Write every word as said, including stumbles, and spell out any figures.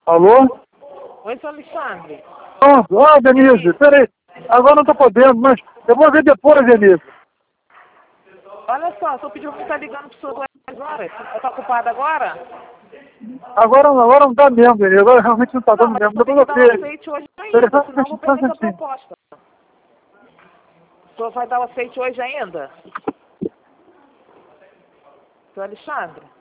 Alô? Oi, seu Alexandre. Ah, ah, Denise, peraí. Agora não tô podendo, mas eu vou ver depois, Denise. Olha só, só pediu pra estar ligando pro senhor agora. Você tá ocupado agora? Agora, agora não tá mesmo, Denise. Agora realmente não tá Não, dando mas mesmo. eu tenho Depois que eu dar o vejo. aceite hoje Peraí, ainda, só um senão eu vou instantinho, só um perder essa instantinho. proposta. O senhor vai dar o aceite hoje ainda? Seu Alexandre?